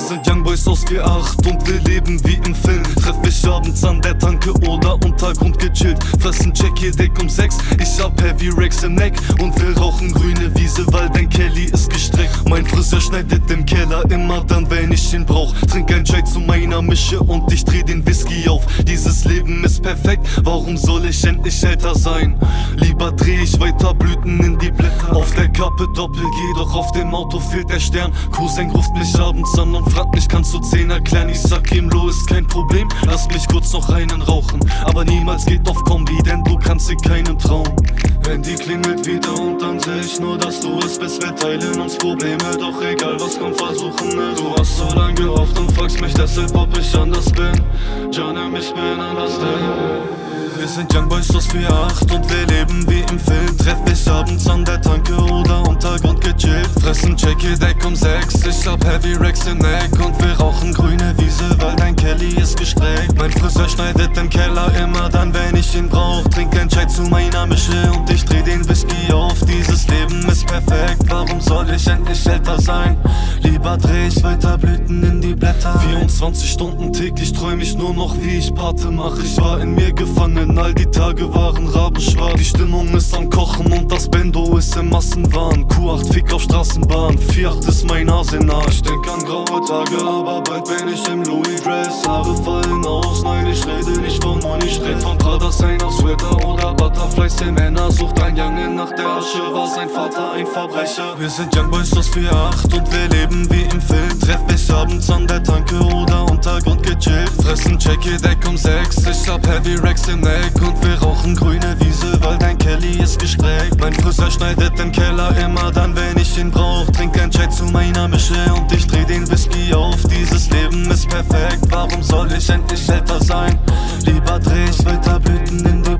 sind Youngboys aus 4-8 und wir leben wie im Film. Treff mich abends an der Tanke oder Untergrund gechillt. Fressen Jackie Deck um 6, ich hab Heavy Racks im Neck. Und wir rauchen grüne Wiese, weil dein Kelly ist gestreckt. Mein Friseur schneidet im Keller immer dann, wenn ich ihn brauch. Trink ein Chai zu meiner Mische und ich dreh den Whisky auf. Dieses Leben ist perfekt, warum soll ich endlich älter sein? Lieber dreh ich weiter Blüten in die Blätter. Auf der Kappe Doppel-G, doch auf dem Auto fehlt der Stern. Cousin ruft mich abends an und fragt mich, kannst du 10 erklären? Ich sag ihm, Lo, ist kein Problem, lass mich kurz noch einen rauchen. Aber niemals geht auf Kombi, denn du kannst dir keinem trauen. Wenn die klingelt wieder und dann seh ich nur, dass du es bist. Wir teilen uns Probleme, doch egal was kommt, versuchen es. Du hast so lange gehofft und fragst mich deshalb, ob ich anders bin. Johnny, ich bin anders, denn wir sind Youngboys aus 4-8 und wir leben wie im Film. Treff mich abends an der Tanke oder Untergrund gechillt. Fressen Jackie Deck um 6, ich hab Heavy Racks im Neck. Und wir rauchen grüne Wiese, weil dein Kelly ist gestreckt. Mein Friseur schneidet im Keller immer dann, wenn ich ihn brauch. Trink ein Chai zu meiner Mische und ich dreh den Whisky auf. Dieses Leben ist perfekt, warum soll ich endlich älter sein? Lieber dreh ich weiter Blüten in die Blätter. 24 Stunden täglich träum ich nur noch, wie ich Party mach. Ich war in mir gefangen, all die Tage waren rabenschwarz. Die Stimmung ist am Kochen und das Bendo ist im Massenwahn. Q8 Fick auf Straßenbahn, 4-8 ist mein Arsenal. Ich denk an graue Tage, aber bald bin ich im Louis Dress. Haare fallen aus, nein, ich rede nicht von Money. Ich red von Prada, sein auf Sweater oder Butterflies. Der Männer sucht ein Junge nach der Asche, war sein Vater ein Verbrecher. Wir sind Youngboys aus 4-8 und wir leben wie im Film. Treff mich abends an der Tanke oder Untergrund gechillt. Fressen Jackie Deck um 6, ich hab Heavy Racks im Neck. Und wir rauchen grüne Wiese, weil dein Kelly ist gestreckt. Mein Friseur schneidet im Keller immer dann, wenn ich ihn brauch. Trink ein Chai zu meiner Mische und ich dreh den Whisky auf. Dieses Leben ist perfekt, warum soll ich endlich älter sein? Lieber dreh ich weiter Blüten in die